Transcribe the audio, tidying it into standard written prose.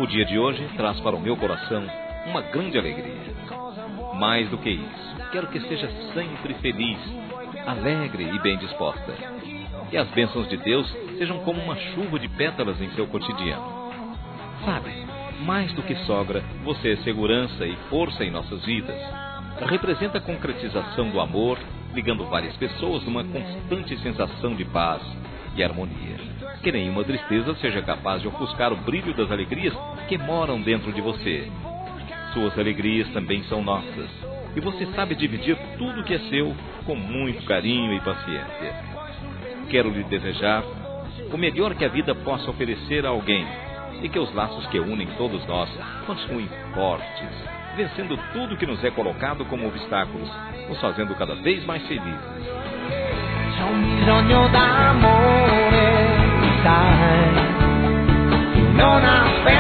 dia de hoje traz para o meu coração uma grande alegria. Mais do que isso, quero que esteja sempre feliz, alegre e bem disposta. Que as bênçãos de Deus sejam como uma chuva de pétalas em seu cotidiano. Sabe, mais do que sogra, você é segurança e força em nossas vidas. Representa a concretização do amor, ligando várias pessoas numa constante sensação de paz e harmonia. Que nenhuma tristeza seja capaz de ofuscar o brilho das alegrias que moram dentro de você. Suas alegrias também são nossas, e você sabe dividir tudo que é seu com muito carinho e paciência. Quero lhe desejar o melhor que a vida possa oferecer a alguém, e que os laços que unem todos nós continuem fortes, vencendo tudo que nos é colocado como obstáculos, nos fazendo cada vez mais felizes. C'è un bisogno d'amore, sai, non aspetta